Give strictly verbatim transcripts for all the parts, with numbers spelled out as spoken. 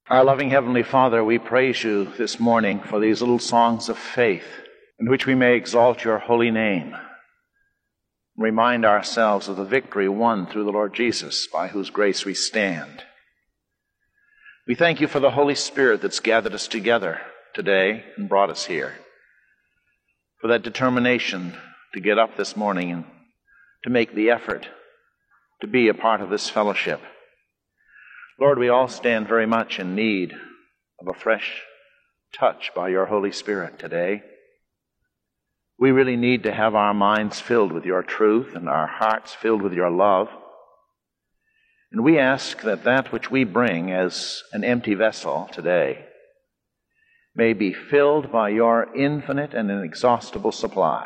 Our loving Heavenly Father, we praise you this morning for these little songs of faith in which we may exalt your holy name, remind ourselves of the victory won through the Lord Jesus, by whose grace we stand. We thank you for the Holy Spirit that's gathered us together today and brought us here, for that determination to get up this morning and to make the effort to be a part of this fellowship. Lord, we all stand very much in need of a fresh touch by your Holy Spirit today. We really need to have our minds filled with your truth and our hearts filled with your love. And we ask that that which we bring as an empty vessel today may be filled by your infinite and inexhaustible supply.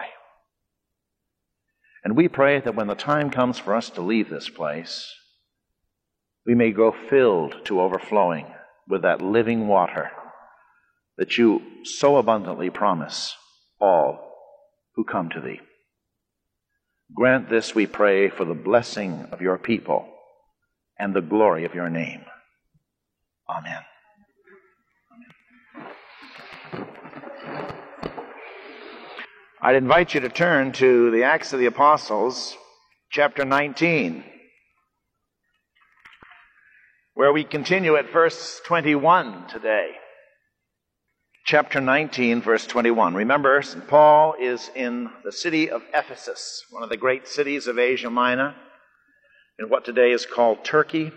And we pray that when the time comes for us to leave this place, we may go filled to overflowing with that living water that you so abundantly promise all who come to thee. Grant this, we pray, for the blessing of your people and the glory of your name. Amen. I'd invite you to turn to the Acts of the Apostles, chapter nineteen, where we continue at verse twenty-one today. Chapter nineteen, verse twenty-one. Remember, Saint Paul is in the city of Ephesus, one of the great cities of Asia Minor, in what today is called Turkey,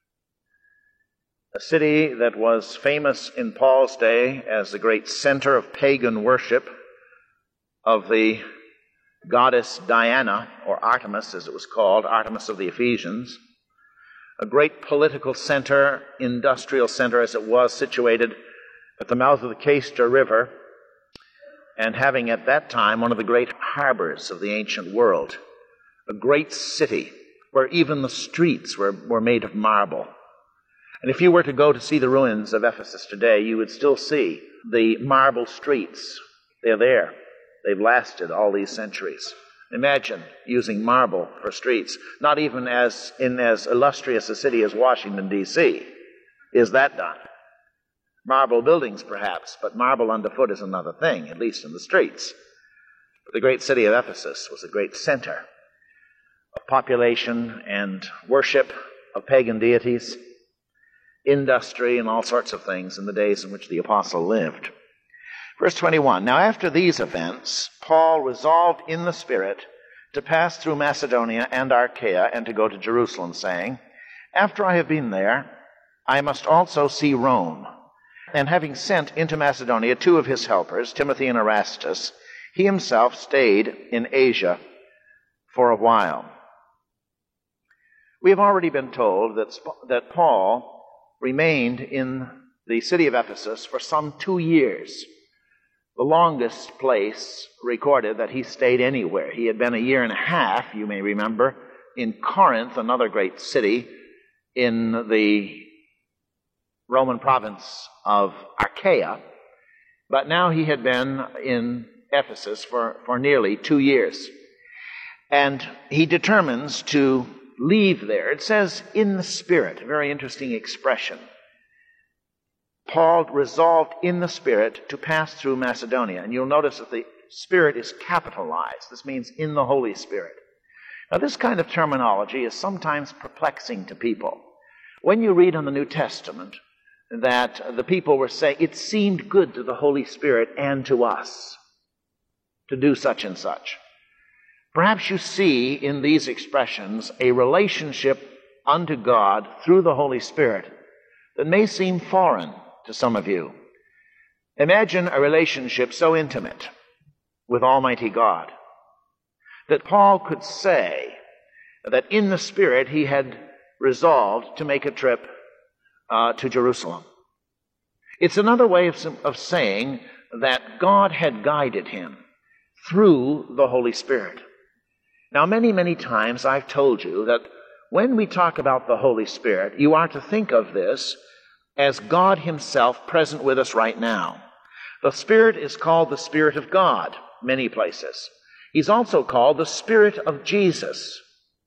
a city that was famous in Paul's day as the great center of pagan worship of the goddess Diana, or Artemis as it was called, Artemis of the Ephesians, a great political center, industrial center as it was, situated at the mouth of the Cayster River, and having at that time one of the great harbors of the ancient world, a great city where even the streets were, were made of marble. And if you were to go to see the ruins of Ephesus today, you would still see the marble streets. They're there. They've lasted all these centuries. Imagine using marble for streets. Not even as in as illustrious a city as Washington, D C is that done. Marble buildings, perhaps, but marble underfoot is another thing, at least in the streets. But the great city of Ephesus was a great center of population and worship of pagan deities, industry, and all sorts of things in the days in which the apostle lived. Verse twenty-one, now after these events, Paul resolved in the Spirit to pass through Macedonia and Achaia and to go to Jerusalem, saying, after I have been there, I must also see Rome. And having sent into Macedonia two of his helpers, Timothy and Erastus, he himself stayed in Asia for a while. We have already been told that, that Paul remained in the city of Ephesus for some two years. The longest place recorded that he stayed anywhere. He had been a year and a half, you may remember, in Corinth, another great city in the Roman province of Achaia. But now he had been in Ephesus for, for nearly two years. And he determines to leave there. It says, in the Spirit, a very interesting expression. Paul resolved in the Spirit to pass through Macedonia. And you'll notice that the Spirit is capitalized. This means in the Holy Spirit. Now, this kind of terminology is sometimes perplexing to people. When you read in the New Testament that the people were saying, it seemed good to the Holy Spirit and to us to do such and such. Perhaps you see in these expressions a relationship unto God through the Holy Spirit that may seem foreign to some of you. Imagine a relationship so intimate with Almighty God that Paul could say that in the Spirit he had resolved to make a trip uh, to Jerusalem. It's another way of, of saying that God had guided him through the Holy Spirit. Now, many, many times I've told you that when we talk about the Holy Spirit, you are to think of this as God himself present with us right now. The Spirit is called the Spirit of God, many places. He's also called the Spirit of Jesus.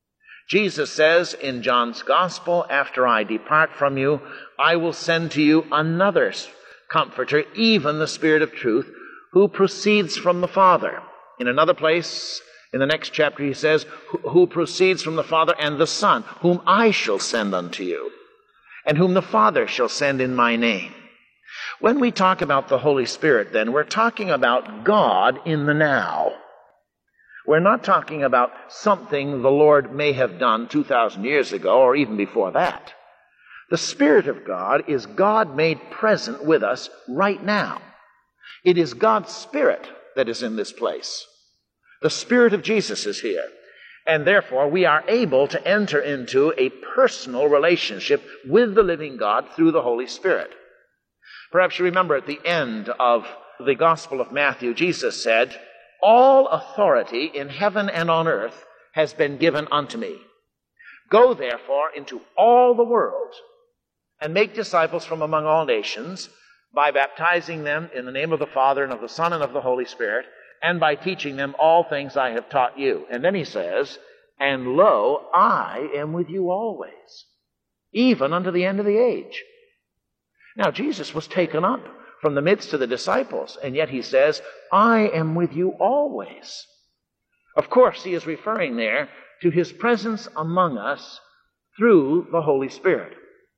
Jesus says in John's Gospel, after I depart from you, I will send to you another Comforter, even the Spirit of truth, who proceeds from the Father. In another place, in the next chapter, he says, who proceeds from the Father and the Son, whom I shall send unto you, and whom the Father shall send in my name. When we talk about the Holy Spirit, then, we're talking about God in the now. We're not talking about something the Lord may have done two thousand years ago or even before that. The Spirit of God is God made present with us right now. It is God's Spirit that is in this place. The Spirit of Jesus is here. And therefore, we are able to enter into a personal relationship with the living God through the Holy Spirit. Perhaps you remember at the end of the Gospel of Matthew, Jesus said, all authority in heaven and on earth has been given unto me. Go therefore into all the world and make disciples from among all nations by baptizing them in the name of the Father and of the Son and of the Holy Spirit, and by teaching them all things I have taught you. And then he says, and lo, I am with you always, even unto the end of the age. Now, Jesus was taken up from the midst of the disciples, and yet he says, I am with you always. Of course, he is referring there to his presence among us through the Holy Spirit.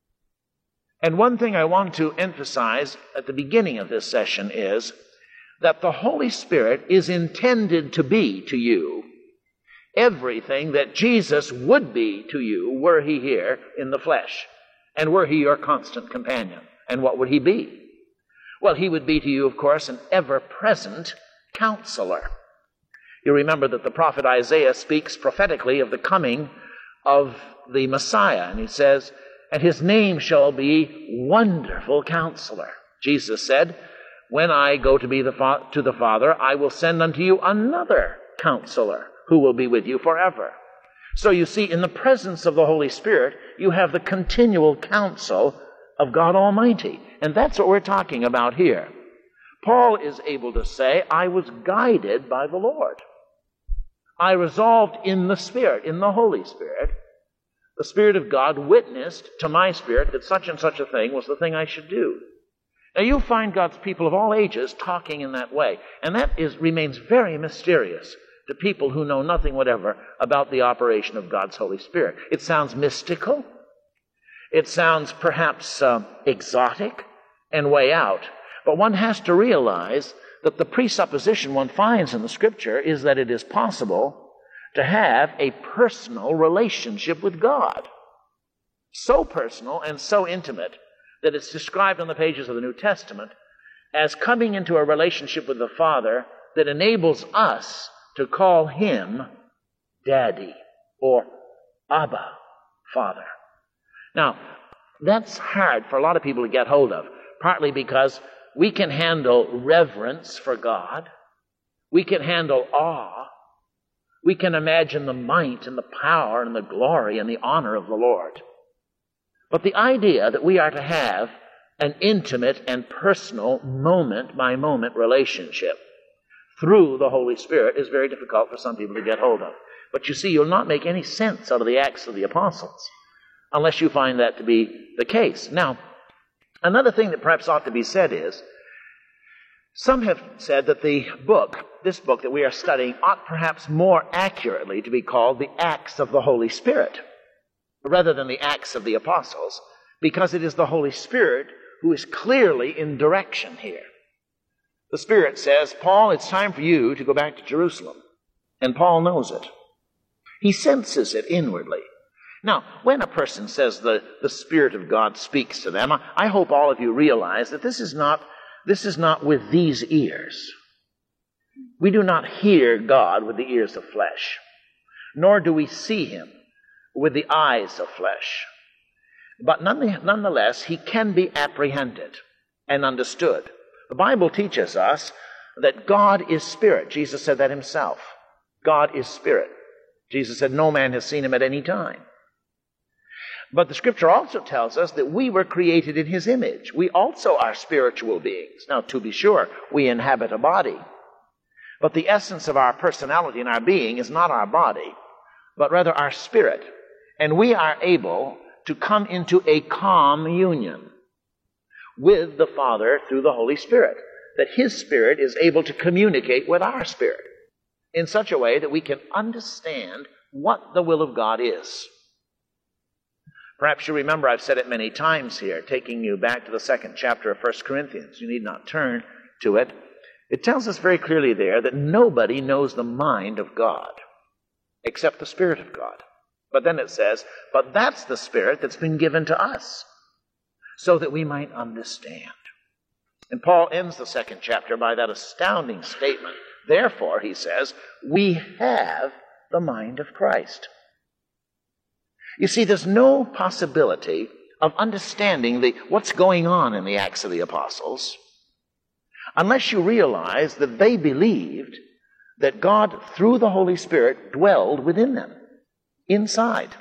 And one thing I want to emphasize at the beginning of this session is that the Holy Spirit is intended to be to you everything that Jesus would be to you were he here in the flesh, and were he your constant companion. And what would he be? Well, he would be to you, of course, an ever-present counselor. You remember that the prophet Isaiah speaks prophetically of the coming of the Messiah, and he says, and his name shall be Wonderful Counselor. Jesus said, when I go to be the fa- to the Father, I will send unto you another counselor who will be with you forever. So you see, in the presence of the Holy Spirit, you have the continual counsel of God Almighty. And that's what we're talking about here. Paul is able to say, I was guided by the Lord. I resolved in the Spirit, in the Holy Spirit. The Spirit of God witnessed to my spirit that such and such a thing was the thing I should do. Now you'll find God's people of all ages talking in that way. And that is remains very mysterious to people who know nothing whatever about the operation of God's Holy Spirit. It sounds mystical. It sounds perhaps uh, exotic and way out. But one has to realize that the presupposition one finds in the Scripture is that it is possible to have a personal relationship with God. So personal and so intimate that it's described on the pages of the New Testament as coming into a relationship with the Father that enables us to call him Daddy or Abba, Father. Now, that's hard for a lot of people to get hold of, partly because we can handle reverence for God. We can handle awe. We can imagine the might and the power and the glory and the honor of the Lord. But the idea that we are to have an intimate and personal moment-by-moment relationship through the Holy Spirit is very difficult for some people to get hold of. But you see, you'll not make any sense out of the Acts of the Apostles unless you find that to be the case. Now, another thing that perhaps ought to be said is, some have said that the book, this book that we are studying, ought perhaps more accurately to be called the Acts of the Holy Spirit, rather than the Acts of the Apostles, because it is the Holy Spirit who is clearly in direction here. The Spirit says, Paul, it's time for you to go back to Jerusalem. And Paul knows it. He senses it inwardly. Now, when a person says the, the Spirit of God speaks to them, I, I hope all of you realize that this is not, this is not with these ears. We do not hear God with the ears of flesh, nor do we see him with the eyes of flesh. But nonetheless, he can be apprehended and understood. The Bible teaches us that God is Spirit. Jesus said that himself. God is Spirit. Jesus said no man has seen him at any time. But the Scripture also tells us that we were created in his image. We also are spiritual beings. Now, to be sure, we inhabit a body. But the essence of our personality and our being is not our body, but rather our spirit. And we are able to come into a calm union with the Father through the Holy Spirit. That His Spirit is able to communicate with our spirit in such a way that we can understand what the will of God is. Perhaps you remember I've said it many times here, taking you back to the second chapter of First Corinthians. You need not turn to it. It tells us very clearly there that nobody knows the mind of God except the Spirit of God. But then it says, but that's the Spirit that's been given to us so that we might understand. And Paul ends the second chapter by that astounding statement. Therefore, he says, we have the mind of Christ. You see, there's no possibility of understanding the, what's going on in the Acts of the Apostles unless you realize that they believed that God, through the Holy Spirit, dwelled within them, inside.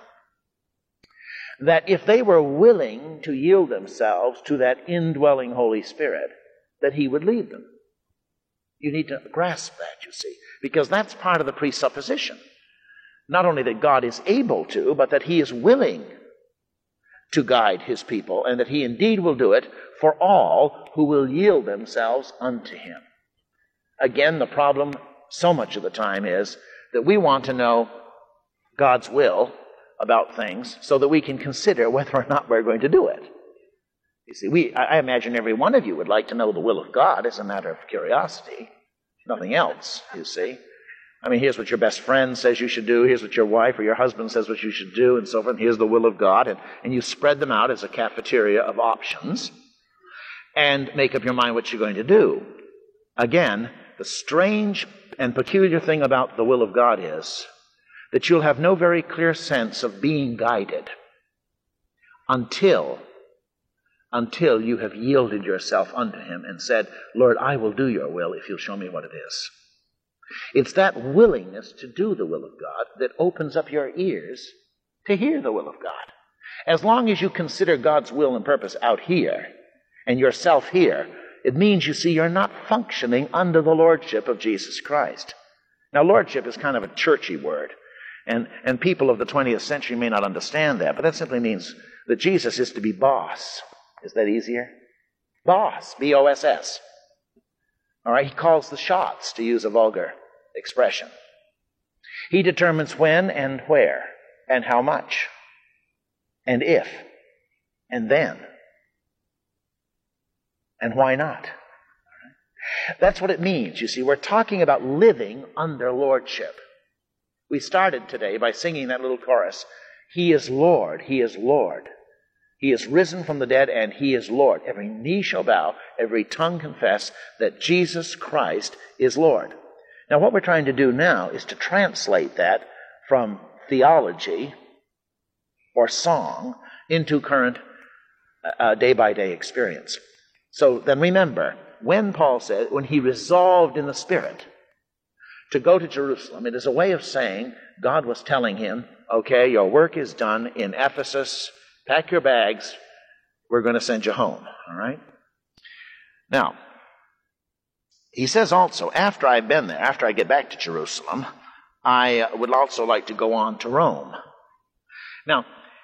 That if they were willing to yield themselves to that indwelling Holy Spirit, that He would lead them. You need to grasp that, you see, because that's part of the presupposition. Not only that God is able to, but that He is willing to guide His people, and that He indeed will do it for all who will yield themselves unto Him. Again, the problem so much of the time is that we want to know God's will about things so that we can consider whether or not we're going to do it. You see, we, I imagine every one of you would like to know the will of God as a matter of curiosity. Nothing else, you see. I mean, here's what your best friend says you should do. Here's what your wife or your husband says what you should do, and so forth. Here's the will of God. And, and you spread them out as a cafeteria of options and make up your mind what you're going to do. Again, the strange and peculiar thing about the will of God is that you'll have no very clear sense of being guided until, until you have yielded yourself unto Him and said, Lord, I will do your will if you'll show me what it is. It's that willingness to do the will of God that opens up your ears to hear the will of God. As long as you consider God's will and purpose out here and yourself here, it means, you see, you're not functioning under the lordship of Jesus Christ. Now, lordship is kind of a churchy word, and, and people of the twentieth century may not understand that, but that simply means that Jesus is to be boss. Is that easier? Boss, B O S S. All right, He calls the shots, to use a vulgar expression. He determines when and where and how much and if and then and why not. That's what it means. You see, we're talking about living under lordship. We started today by singing that little chorus, He is Lord, He is Lord. He is risen from the dead, and He is Lord. Every knee shall bow, every tongue confess that Jesus Christ is Lord. Now, what we're trying to do now is to translate that from theology or song into current uh, day-by-day experience. So then remember, when Paul said, when he resolved in the Spirit to go to Jerusalem, it is a way of saying God was telling him, okay, your work is done in Ephesus. Pack your bags. We're going to send you home. All right? Now, he says also, after I've been there, after I get back to Jerusalem, I would also like to go on to Rome. Now,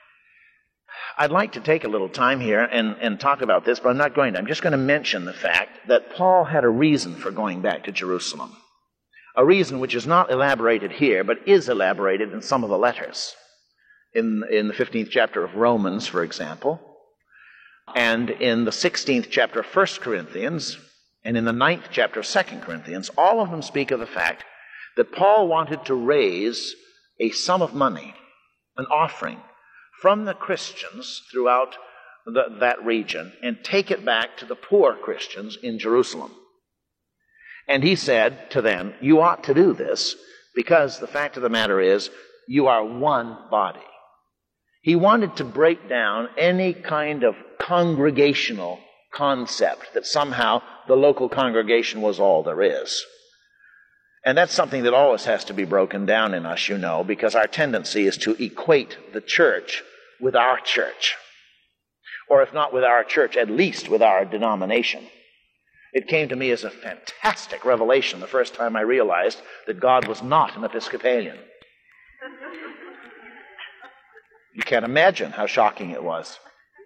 I'd like to take a little time here and, and talk about this, but I'm not going to. I'm just going to mention the fact that Paul had a reason for going back to Jerusalem. A reason which is not elaborated here, but is elaborated in some of the letters. In, in the fifteenth chapter of Romans, for example, and in the sixteenth chapter of First Corinthians, and in the ninth chapter of Second Corinthians, all of them speak of the fact that Paul wanted to raise a sum of money, an offering, from the Christians throughout the, that region, and take it back to the poor Christians in Jerusalem. And he said to them, you ought to do this, because the fact of the matter is, you are one body. He wanted to break down any kind of congregational concept that somehow the local congregation was all there is. And that's something that always has to be broken down in us, you know, because our tendency is to equate the church with our church. Or if not with our church, at least with our denomination. It came to me as a fantastic revelation the first time I realized that God was not an Episcopalian. You can't imagine how shocking it was.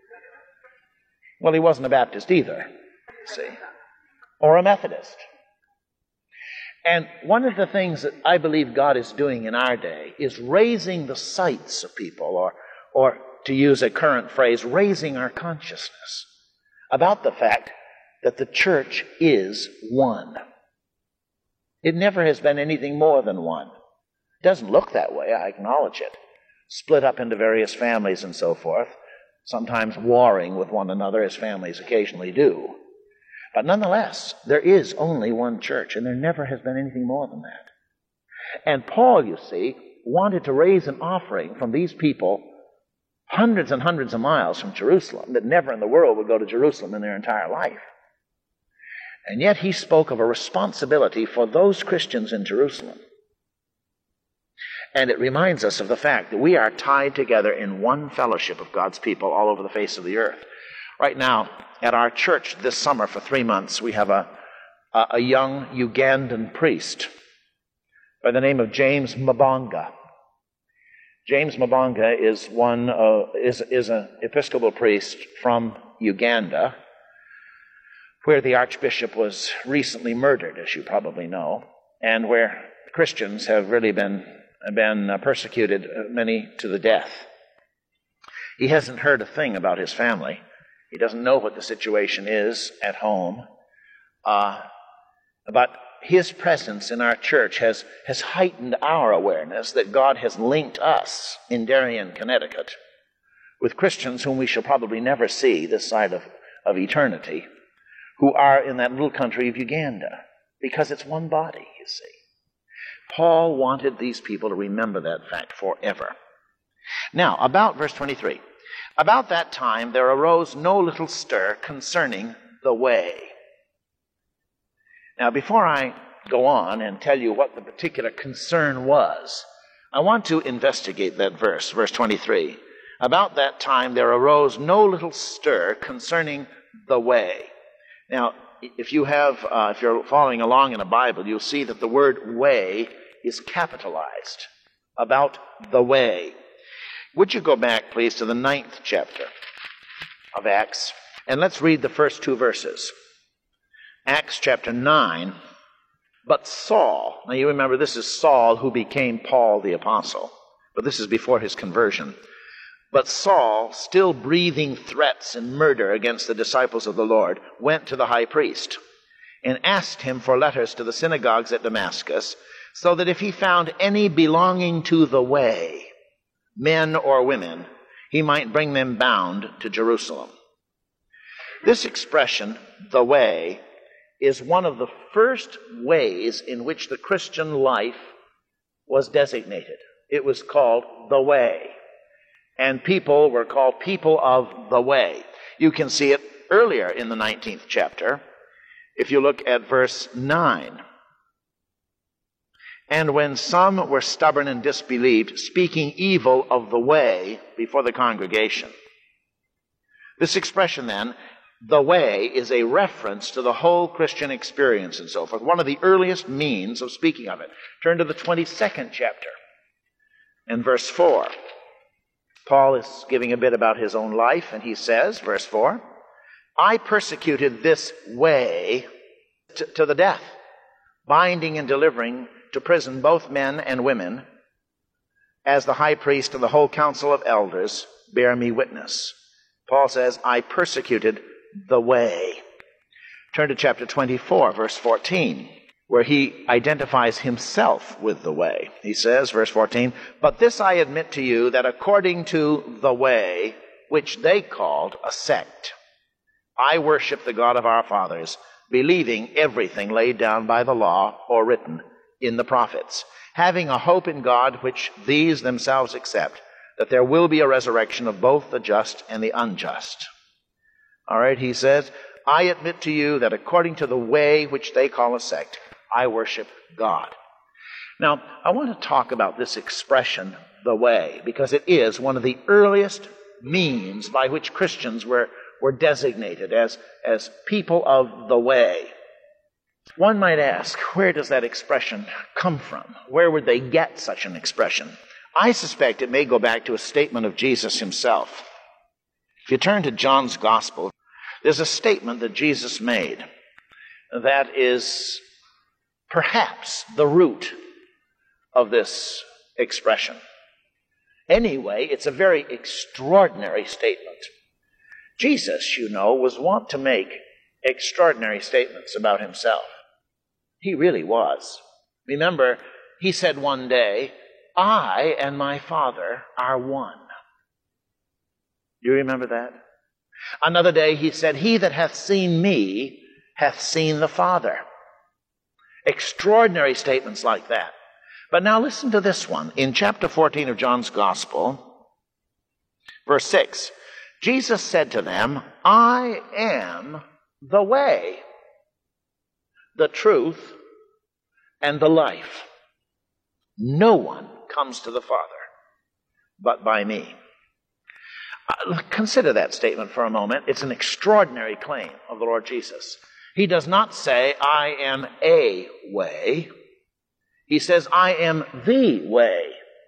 Well, he wasn't a Baptist either, see, or a Methodist. And one of the things that I believe God is doing in our day is raising the sights of people, or, or to use a current phrase, raising our consciousness about the fact that the church is one. It never has been anything more than one. It doesn't look that way, I acknowledge it. Split up into various families and so forth, sometimes warring with one another as families occasionally do. But nonetheless, there is only one church, and there never has been anything more than that. And Paul, you see, wanted to raise an offering from these people hundreds and hundreds of miles from Jerusalem that never in the world would go to Jerusalem in their entire life. And yet he spoke of a responsibility for those Christians in Jerusalem. And it reminds us of the fact that we are tied together in one fellowship of God's people all over the face of the earth. Right now, at our church this summer for three months, we have a, a, a young Ugandan priest by the name of James Mabonga. James Mabonga is one uh, is is an Episcopal priest from Uganda, where the Archbishop was recently murdered, as you probably know, and where Christians have really been been uh, persecuted, uh, many to the death. He hasn't heard a thing about his family. He doesn't know what the situation is at home. Uh, but his presence in our church has, has heightened our awareness that God has linked us in Darien, Connecticut, with Christians whom we shall probably never see this side of, of eternity, who are in that little country of Uganda, because it's one body, you see. Paul wanted these people to remember that fact forever. Now, about verse twenty-three. About that time there arose no little stir concerning the way. Now, before I go on and tell you what the particular concern was, I want to investigate that verse, verse twenty-three. About that time there arose no little stir concerning the way. Now, if you have, uh, if you're following along in a Bible, you'll see that the word way is capitalized. About the way. Would you go back, please, to the ninth chapter of Acts, and let's read the first two verses. Acts chapter nine. But Saul, now you remember this is Saul who became Paul the apostle, but this is before his conversion. But Saul, still breathing threats and murder against the disciples of the Lord, went to the high priest and asked him for letters to the synagogues at Damascus, so that if he found any belonging to the way, men or women, he might bring them bound to Jerusalem. This expression, the way, is one of the first ways in which the Christian life was designated. It was called the way. And people were called people of the way. You can see it earlier in the nineteenth chapter, if you look at verse nine. And when some were stubborn and disbelieved, speaking evil of the way before the congregation. This expression then, the way, is a reference to the whole Christian experience and so forth. One of the earliest means of speaking of it. Turn to the twenty-second chapter and verse four. Paul is giving a bit about his own life, and he says, verse four, I persecuted this way to, to the death, binding and delivering to prison both men and women, as the high priest and the whole council of elders bear me witness. Paul says, I persecuted the way. Turn to chapter twenty-four, verse fourteen, where he identifies himself with the way. He says, verse fourteen, but this I admit to you, that according to the way, which they called a sect, I worship the God of our fathers, believing everything laid down by the law or written in the prophets, having a hope in God which these themselves accept, that there will be a resurrection of both the just and the unjust. All right, he says, I admit to you that according to the way which they call a sect, I worship God. Now, I want to talk about this expression, the way, because it is one of the earliest means by which Christians were, were designated as, as people of the way. One might ask, where does that expression come from? Where would they get such an expression? I suspect it may go back to a statement of Jesus himself. If you turn to John's Gospel, there's a statement that Jesus made that is perhaps the root of this expression. Anyway, it's a very extraordinary statement. Jesus, you know, was wont to make extraordinary statements about himself. He really was. Remember, he said one day, I and my Father are one. Do you remember that? Another day he said, he that hath seen me hath seen the Father. Extraordinary statements like that. But now listen to this one. In chapter fourteen of John's Gospel, verse six, Jesus said to them, I am the way, the truth, and the life. No one comes to the Father but by me. Uh, consider that statement for a moment. It's an extraordinary claim of the Lord Jesus. He does not say, I am a way. He says, I am the way.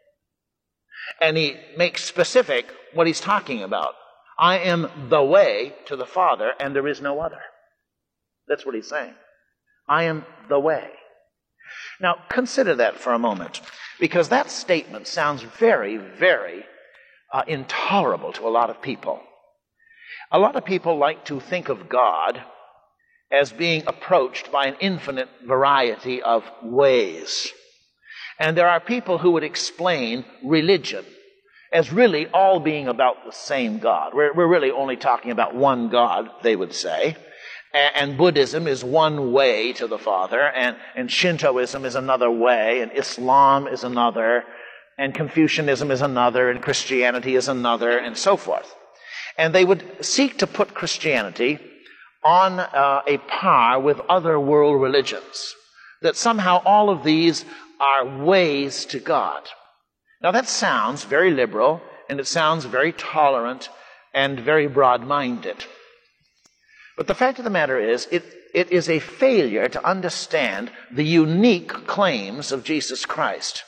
And he makes specific what he's talking about. I am the way to the Father, and there is no other. That's what he's saying. I am the way. Now, consider that for a moment, because that statement sounds very, very uh, intolerable to a lot of people. A lot of people like to think of God as being approached by an infinite variety of ways. And there are people who would explain religion as really all being about the same God. We're, we're really only talking about one God, they would say. And, and Buddhism is one way to the Father, and, and Shintoism is another way, and Islam is another, and Confucianism is another, and Christianity is another, and so forth. And they would seek to put Christianity on uh, a par with other world religions, that somehow all of these are ways to God. Now that sounds very liberal, and it sounds very tolerant and very broad-minded. But the fact of the matter is, it, it is a failure to understand the unique claims of Jesus Christ.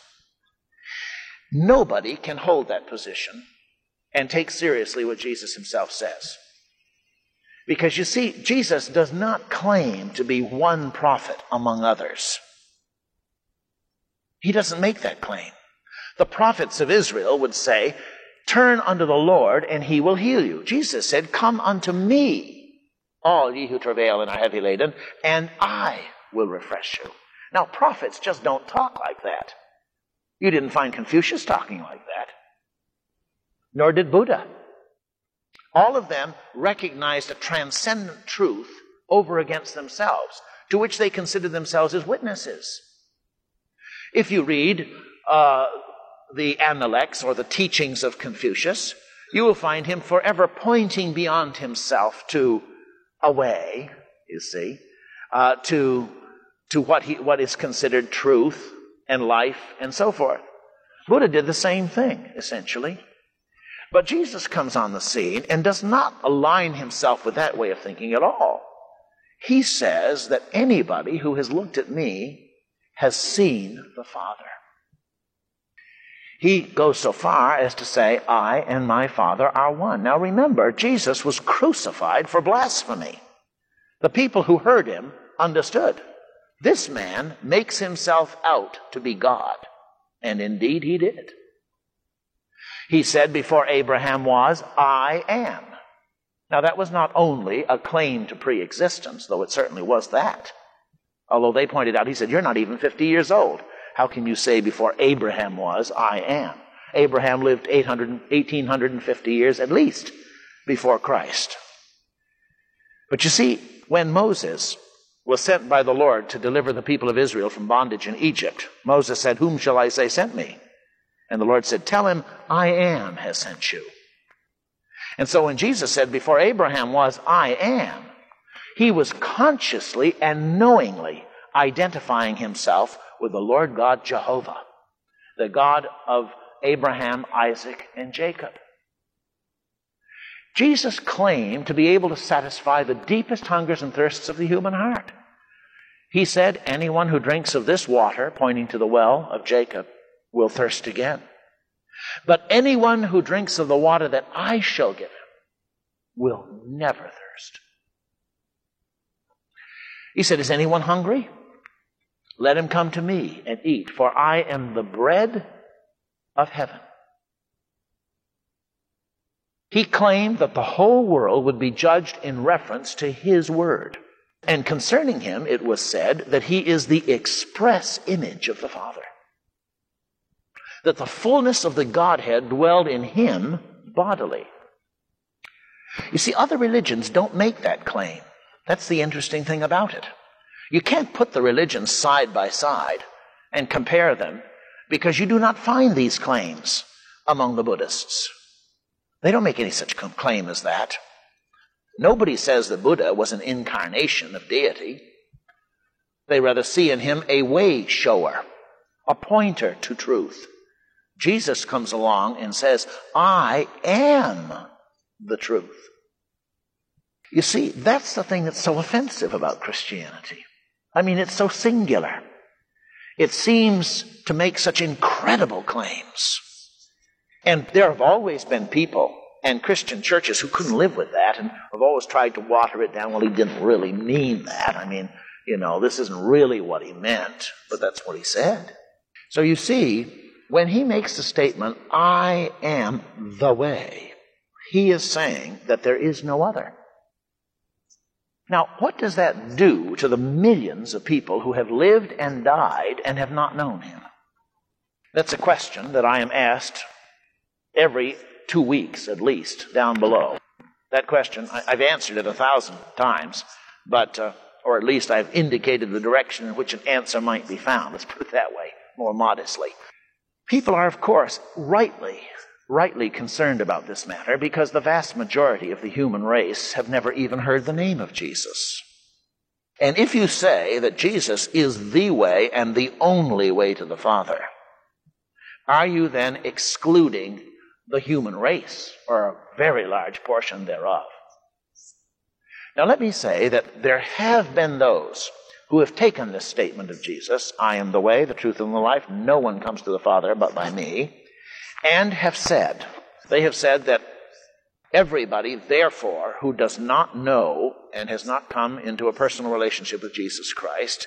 Nobody can hold that position and take seriously what Jesus himself says. Because you see, Jesus does not claim to be one prophet among others. He doesn't make that claim. The prophets of Israel would say, turn unto the Lord and he will heal you. Jesus said, come unto me, all ye who travail and are heavy laden, and I will refresh you. Now, prophets just don't talk like that. You didn't find Confucius talking like that. Nor did Buddha. All of them recognized a transcendent truth over against themselves, to which they considered themselves as witnesses. If you read uh, the Analects, or the teachings of Confucius, you will find him forever pointing beyond himself to a way, you see, uh, to, to what, he, what is considered truth and life and so forth. Buddha did the same thing, essentially. But Jesus comes on the scene and does not align himself with that way of thinking at all. He says that anybody who has looked at me has seen the Father. He goes so far as to say, I and my Father are one. Now remember, Jesus was crucified for blasphemy. The people who heard him understood. This man makes himself out to be God. And indeed he did. He said, before Abraham was, I am. Now that was not only a claim to pre-existence, though it certainly was that. Although they pointed out, he said, you're not even fifty years old. How can you say before Abraham was, I am? Abraham lived eight hundred, one thousand eight hundred fifty years at least before Christ. But you see, when Moses was sent by the Lord to deliver the people of Israel from bondage in Egypt, Moses said, whom shall I say sent me? And the Lord said, tell him, I am has sent you. And so when Jesus said, before Abraham was, I am, he was consciously and knowingly identifying himself with the Lord God Jehovah, the God of Abraham, Isaac, and Jacob. Jesus claimed to be able to satisfy the deepest hungers and thirsts of the human heart. He said, anyone who drinks of this water, pointing to the well of Jacob, will thirst again. But anyone who drinks of the water that I shall give him will never thirst. He said, is anyone hungry? Let him come to me and eat, for I am the bread of heaven. He claimed that the whole world would be judged in reference to his word. And concerning him, it was said that he is the express image of the Father. That the fullness of the Godhead dwelled in him bodily. You see, other religions don't make that claim. That's the interesting thing about it. You can't put the religions side by side and compare them because you do not find these claims among the Buddhists. They don't make any such claim as that. Nobody says that Buddha was an incarnation of deity. They rather see in him a way shower, a pointer to truth. Jesus comes along and says, I am the truth. You see, that's the thing that's so offensive about Christianity. I mean, it's so singular. It seems to make such incredible claims. And there have always been people and Christian churches who couldn't live with that and have always tried to water it down. Well, he didn't really mean that. I mean, you know, this isn't really what he meant, but that's what he said. So you see, when he makes the statement, I am the way, he is saying that there is no other. Now, what does that do to the millions of people who have lived and died and have not known him? That's a question that I am asked every two weeks at least down below. That question, I've answered it a thousand times, but, uh, or at least I've indicated the direction in which an answer might be found. Let's put it that way, more modestly. People are, of course, rightly, rightly concerned about this matter because the vast majority of the human race have never even heard the name of Jesus. And if you say that Jesus is the way and the only way to the Father, are you then excluding the human race, or a very large portion thereof? Now let me say that there have been those who have taken this statement of Jesus, I am the way, the truth, and the life, no one comes to the Father but by me, and have said, they have said that everybody, therefore, who does not know and has not come into a personal relationship with Jesus Christ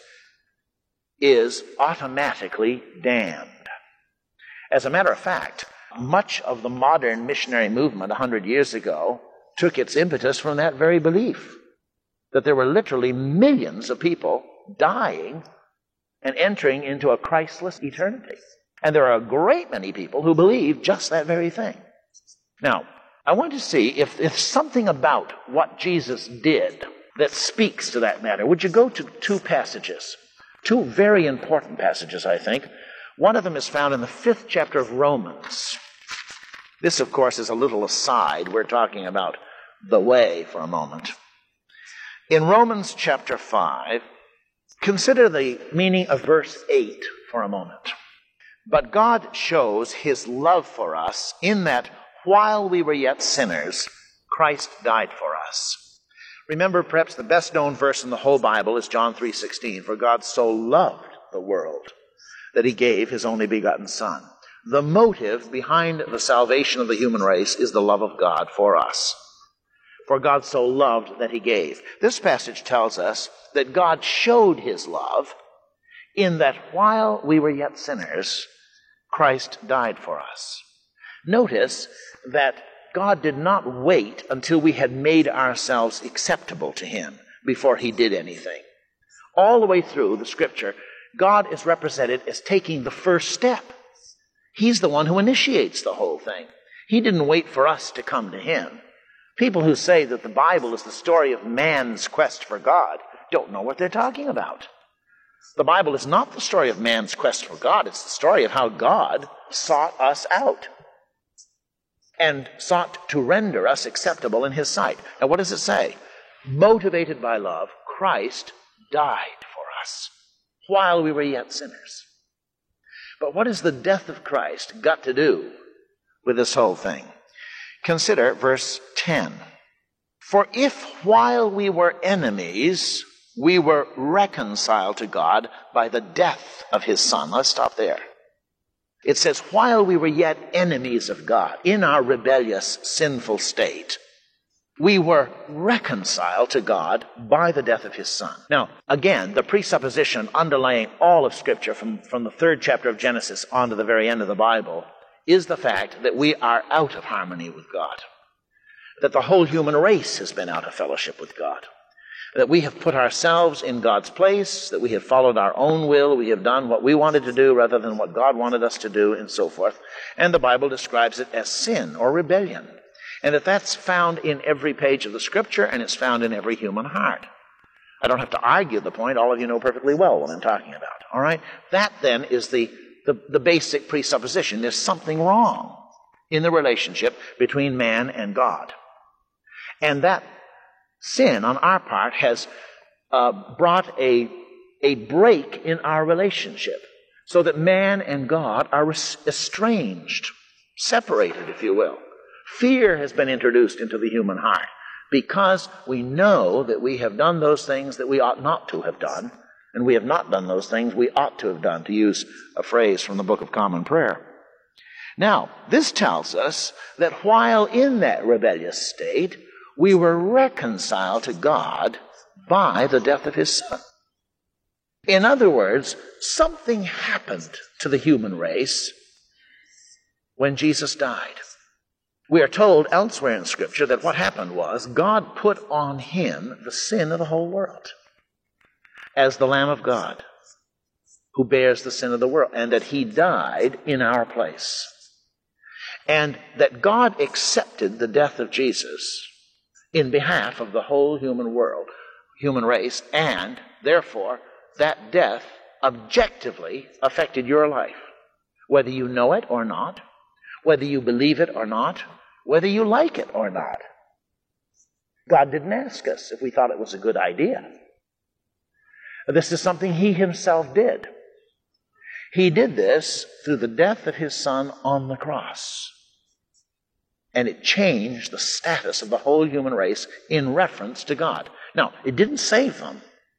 is automatically damned. As a matter of fact, much of the modern missionary movement a hundred years ago took its impetus from that very belief, that there were literally millions of people dying and entering into a Christless eternity. And there are a great many people who believe just that very thing. Now, I want to see if, if something about what Jesus did that speaks to that matter. Would you go to two passages? Two very important passages, I think. One of them is found in the fifth chapter of Romans. This, of course, is a little aside. We're talking about the way for a moment. In Romans chapter five, consider the meaning of verse eight for a moment. But God shows his love for us in that while we were yet sinners, Christ died for us. Remember, perhaps the best known verse in the whole Bible is John three sixteen. For God so loved the world that he gave his only begotten Son. The motive behind the salvation of the human race is the love of God for us. For God so loved that he gave. This passage tells us that God showed his love in that while we were yet sinners, Christ died for us. Notice that God did not wait until we had made ourselves acceptable to him before he did anything. All the way through the Scripture, God is represented as taking the first step. He's the one who initiates the whole thing. He didn't wait for us to come to him. People who say that the Bible is the story of man's quest for God don't know what they're talking about. The Bible is not the story of man's quest for God. It's the story of how God sought us out and sought to render us acceptable in his sight. Now, what does it say? Motivated by love, Christ died for us while we were yet sinners. But what has the death of Christ got to do with this whole thing? Consider verse ten. For if while we were enemies, we were reconciled to God by the death of his Son. Let's stop there. It says, while we were yet enemies of God, in our rebellious, sinful state, we were reconciled to God by the death of his Son. Now, again, the presupposition underlying all of Scripture from, from the third chapter of Genesis on to the very end of the Bible is the fact that we are out of harmony with God, that the whole human race has been out of fellowship with God, that we have put ourselves in God's place, that we have followed our own will, we have done what we wanted to do rather than what God wanted us to do, and so forth. And the Bible describes it as sin or rebellion. And that that's found in every page of the Scripture, and it's found in every human heart. I don't have to argue the point. All of you know perfectly well what I'm talking about. All right? That then is the, the, the basic presupposition. There's something wrong in the relationship between man and God. And that sin on our part has uh, brought a, a break in our relationship, so that man and God are estranged, separated, if you will. Fear has been introduced into the human heart because we know that we have done those things that we ought not to have done, and we have not done those things we ought to have done, to use a phrase from the Book of Common Prayer. Now, this tells us that while in that rebellious state, we were reconciled to God by the death of his Son. In other words, something happened to the human race when Jesus died. We are told elsewhere in Scripture that what happened was God put on him the sin of the whole world as the Lamb of God who bears the sin of the world, and that he died in our place. And that God accepted the death of Jesus in behalf of the whole human world, human race, and therefore that death objectively affected your life, whether you know it or not, whether you believe it or not, whether you like it or not. God didn't ask us if we thought it was a good idea. This is something he himself did. He did this through the death of his Son on the cross. And it changed the status of the whole human race in reference to God. Now, it didn't save them,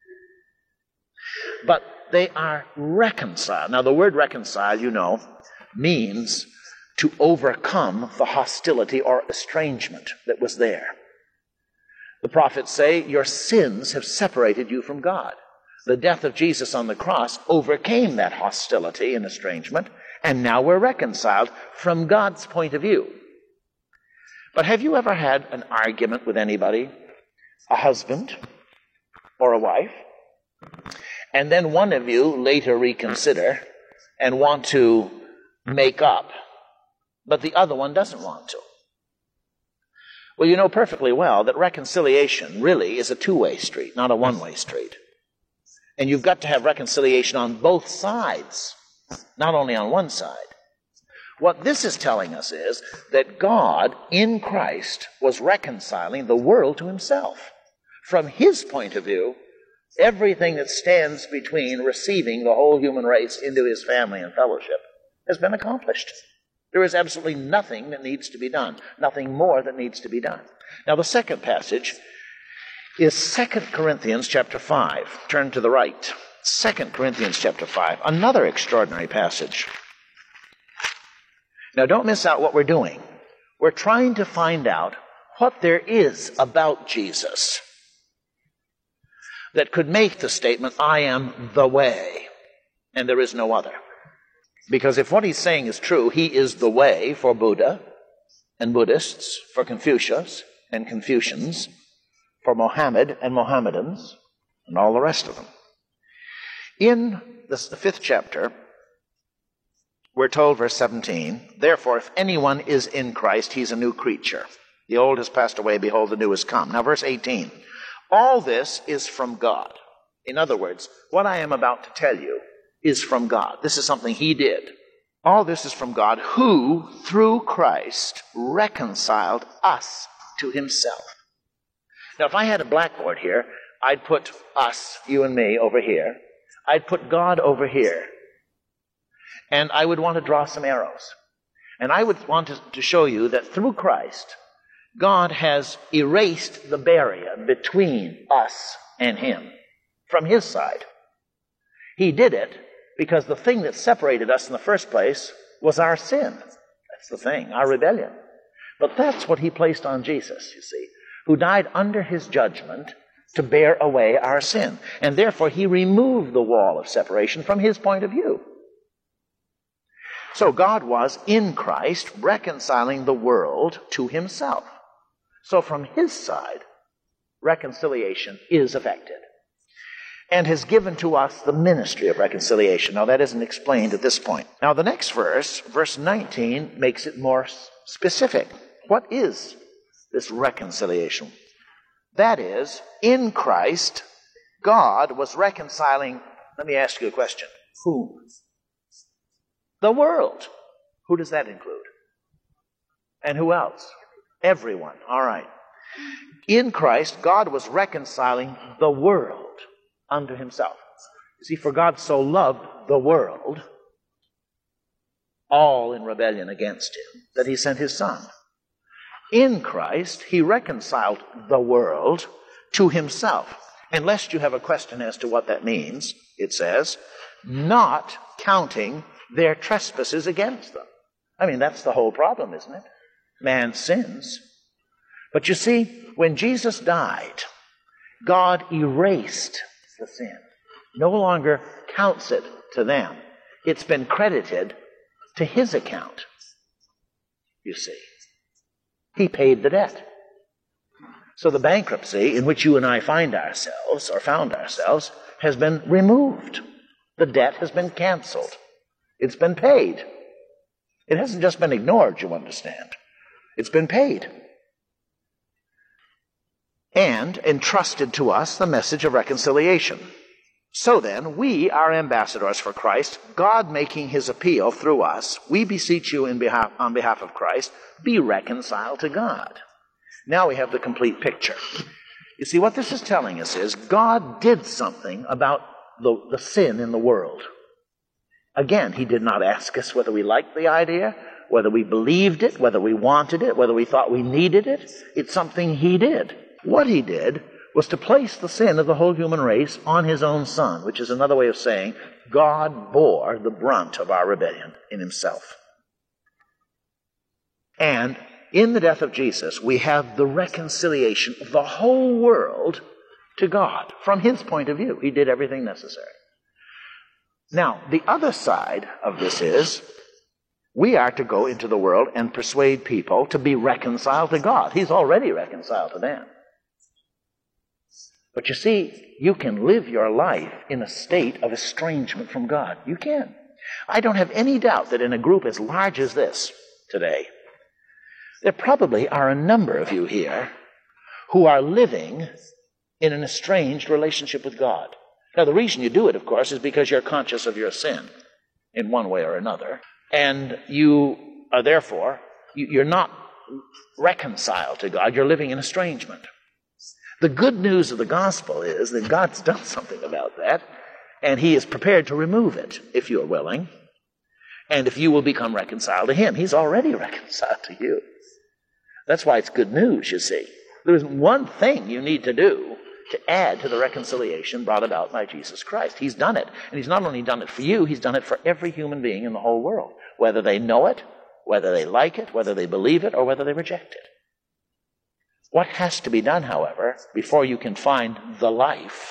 but they are reconciled. Now, the word reconcile, you know, means to overcome the hostility or estrangement that was there. The prophets say, your sins have separated you from God. The death of Jesus on the cross overcame that hostility and estrangement, and now we're reconciled from God's point of view. But have you ever had an argument with anybody, a husband or a wife, and then one of you later reconsider and want to make up, but the other one doesn't want to? Well, you know perfectly well that reconciliation really is a two-way street, not a one-way street. And you've got to have reconciliation on both sides, not only on one side. What this is telling us is that God, in Christ, was reconciling the world to himself. From his point of view, everything that stands between receiving the whole human race into his family and fellowship has been accomplished. There is absolutely nothing that needs to be done, nothing more that needs to be done. Now, the second passage is Second Corinthians chapter five. Turn to the right. Second Corinthians chapter five, another extraordinary passage. Now, don't miss out what we're doing. We're trying to find out what there is about Jesus that could make the statement, I am the way, and there is no other. Because if what he's saying is true, he is the way for Buddha and Buddhists, for Confucius and Confucians, for Mohammed and Mohammedans, and all the rest of them. In this, the fifth chapter, we're told, verse seventeen, therefore, if anyone is in Christ, he's a new creature. The old has passed away, behold, the new has come. Now, verse eighteen, all this is from God. In other words, what I am about to tell you is from God. This is something he did. All this is from God, who, through Christ, reconciled us to himself. Now, if I had a blackboard here, I'd put us, you and me, over here. I'd put God over here. And I would want to draw some arrows. And I would want to, to show you that through Christ, God has erased the barrier between us and him from his side. He did it because the thing that separated us in the first place was our sin. That's the thing, our rebellion. But that's what he placed on Jesus, you see, who died under his judgment to bear away our sin. And therefore he removed the wall of separation from his point of view. So God was in Christ reconciling the world to himself. So from his side, reconciliation is effected, and has given to us the ministry of reconciliation. Now that isn't explained at this point. Now the next verse, verse nineteen, makes it more specific. What is this reconciliation? That is, in Christ, God was reconciling, let me ask you a question, whom? The world. Who does that include? And who else? Everyone. All right. In Christ, God was reconciling the world unto himself. You see, for God so loved the world, all in rebellion against him, that he sent his Son. In Christ, he reconciled the world to himself. And lest you have a question as to what that means, it says, not counting their trespasses against them. I mean, that's the whole problem, isn't it? Man sins. But you see, when Jesus died, God erased the sin. No longer counts it to them. It's been credited to his account, you see. He paid the debt. So the bankruptcy in which you and I find ourselves, or found ourselves, has been removed. The debt has been canceled. It's been paid. It hasn't just been ignored, you understand. It's been paid. And entrusted to us the message of reconciliation. So then, we are ambassadors for Christ, God making his appeal through us. We beseech you in behalf, on behalf of Christ, be reconciled to God. Now we have the complete picture. You see, what this is telling us is God did something about the, the sin in the world. Again, he did not ask us whether we liked the idea, whether we believed it, whether we wanted it, whether we thought we needed it. It's something he did. What he did was to place the sin of the whole human race on his own Son, which is another way of saying God bore the brunt of our rebellion in himself. And in the death of Jesus, we have the reconciliation of the whole world to God. From his point of view, he did everything necessary. Now, the other side of this is we are to go into the world and persuade people to be reconciled to God. He's already reconciled to them. But you see, you can live your life in a state of estrangement from God. You can. I don't have any doubt that in a group as large as this today, there probably are a number of you here who are living in an estranged relationship with God. Now, the reason you do it, of course, is because you're conscious of your sin in one way or another. And you are therefore, you're not reconciled to God. You're living in estrangement. The good news of the gospel is that God's done something about that, and he is prepared to remove it, if you're willing, and if you will become reconciled to him. He's already reconciled to you. That's why it's good news, you see. There isn't one thing you need to do to add to the reconciliation brought about by Jesus Christ. He's done it. And he's not only done it for you, he's done it for every human being in the whole world, whether they know it, whether they like it, whether they believe it, or whether they reject it. What has to be done, however, before you can find the life,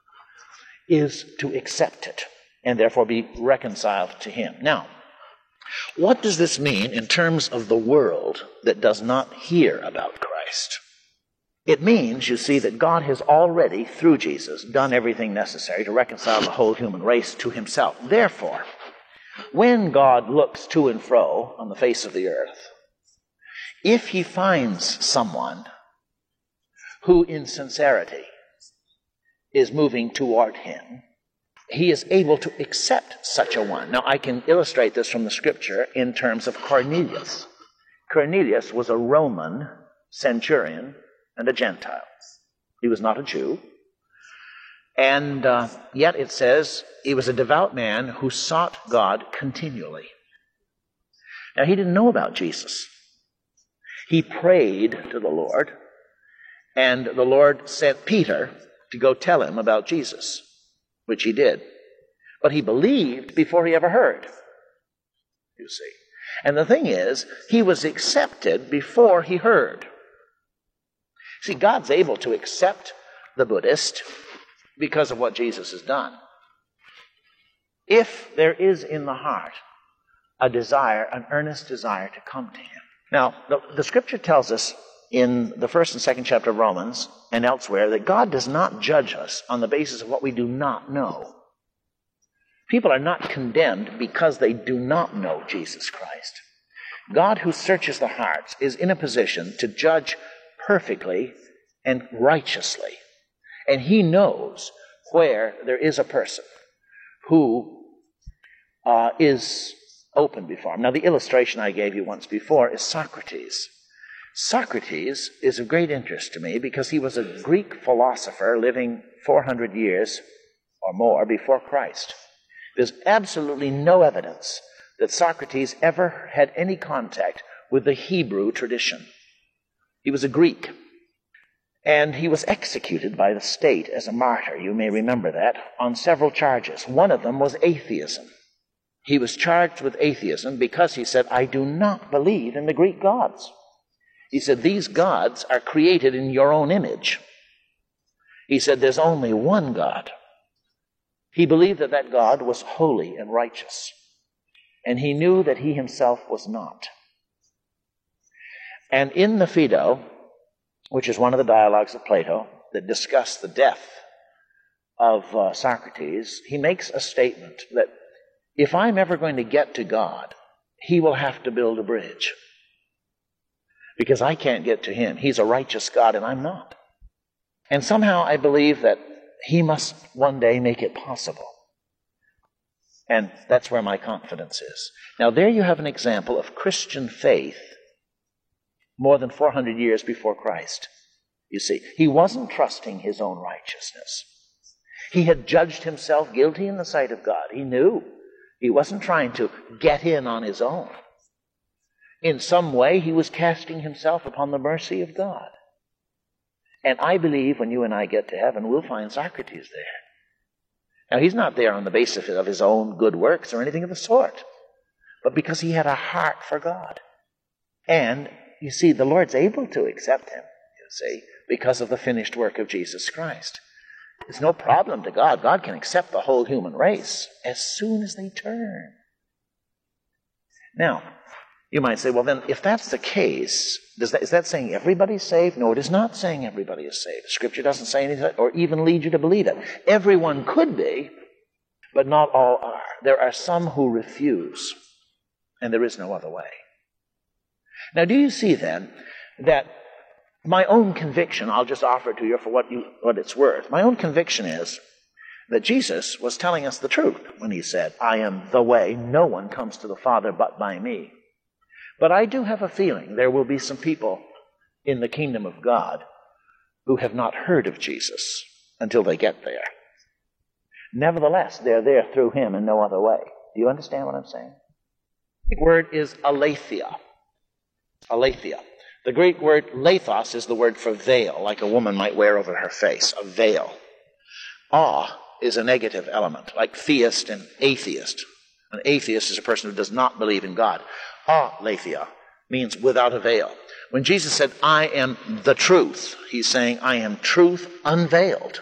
is to accept it and therefore be reconciled to him. Now, what does this mean in terms of the world that does not hear about Christ? It means, you see, that God has already, through Jesus, done everything necessary to reconcile the whole human race to himself. Therefore, when God looks to and fro on the face of the earth, if he finds someone who in sincerity is moving toward him, he is able to accept such a one. Now, I can illustrate this from the scripture in terms of Cornelius. Cornelius was a Roman centurion and a Gentile. He was not a Jew. And uh, yet it says he was a devout man who sought God continually. Now, he didn't know about Jesus. He prayed to the Lord, and the Lord sent Peter to go tell him about Jesus, which he did. But he believed before he ever heard. you see. And the thing is, he was accepted before he heard. See, God's able to accept the Buddhist because of what Jesus has done. If there is in the heart a desire, an earnest desire to come to him. Now, the, the scripture tells us in the first and second chapter of Romans and elsewhere that God does not judge us on the basis of what we do not know. People are not condemned because they do not know Jesus Christ. God, who searches the hearts, is in a position to judge perfectly and righteously. And he knows where there is a person who uh, is open before him. Now, the illustration I gave you once before is Socrates. Socrates is of great interest to me because he was a Greek philosopher living four hundred years or more before Christ. There's absolutely no evidence that Socrates ever had any contact with the Hebrew tradition. He was a Greek. And he was executed by the state as a martyr, you may remember that, on several charges. One of them was atheism. He was charged with atheism because he said, I do not believe in the Greek gods. He said, these gods are created in your own image. He said, there's only one God. He believed that that God was holy and righteous. And he knew that he himself was not. And in the Phaedo, which is one of the dialogues of Plato that discuss the death of uh, Socrates, he makes a statement that if I'm ever going to get to God, he will have to build a bridge. Because I can't get to him. He's a righteous God and I'm not. And somehow I believe that he must one day make it possible. And that's where my confidence is. Now there you have an example of Christian faith more than four hundred years before Christ. You see, he wasn't trusting his own righteousness. He had judged himself guilty in the sight of God. He knew. He wasn't trying to get in on his own. In some way, he was casting himself upon the mercy of God. And I believe when you and I get to heaven, we'll find Socrates there. Now, he's not there on the basis of his own good works or anything of the sort, but because he had a heart for God. And you see, the Lord's able to accept him, you see, because of the finished work of Jesus Christ. It's no problem to God. God can accept the whole human race as soon as they turn. Now, you might say, well then, if that's the case, does that, is that saying everybody's saved? No, it is not saying everybody is saved. Scripture doesn't say anything or even lead you to believe it. Everyone could be, but not all are. There are some who refuse, and there is no other way. Now, do you see then that my own conviction, I'll just offer it to you for what, you, what it's worth. My own conviction is that Jesus was telling us the truth when he said, I am the way, no one comes to the Father but by me. But I do have a feeling there will be some people in the kingdom of God who have not heard of Jesus until they get there. Nevertheless, they're there through him and no other way. Do you understand what I'm saying? The word is aletheia. Aletheia. The Greek word lathos is the word for veil, like a woman might wear over her face, a veil. Ah is a negative element, like theist and atheist. An atheist is a person who does not believe in God. Aletheia means without a veil. When Jesus said, I am the truth, he's saying, I am truth unveiled.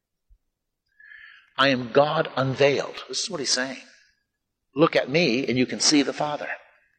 I am God unveiled. This is what he's saying. Look at me and you can see the Father.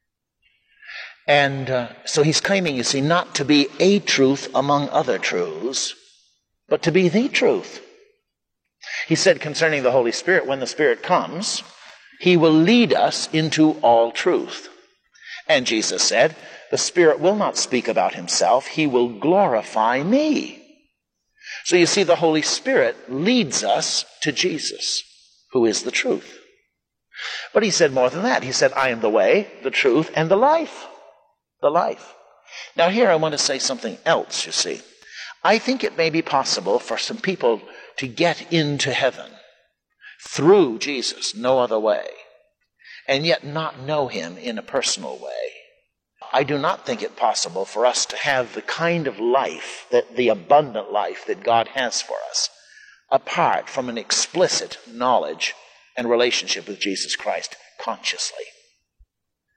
And uh, so he's claiming, you see, not to be a truth among other truths, but to be the truth. He said concerning the Holy Spirit, when the Spirit comes, he will lead us into all truth. And Jesus said, the Spirit will not speak about himself, he will glorify me. So you see, the Holy Spirit leads us to Jesus, who is the truth. But he said more than that. He said, I am the way, the truth, and the life. The life. Now here I want to say something else, you see. I think it may be possible for some people to get into heaven through Jesus, no other way, and yet not know him in a personal way. I do not think it possible for us to have the kind of life, that the abundant life that God has for us, apart from an explicit knowledge and relationship with Jesus Christ consciously.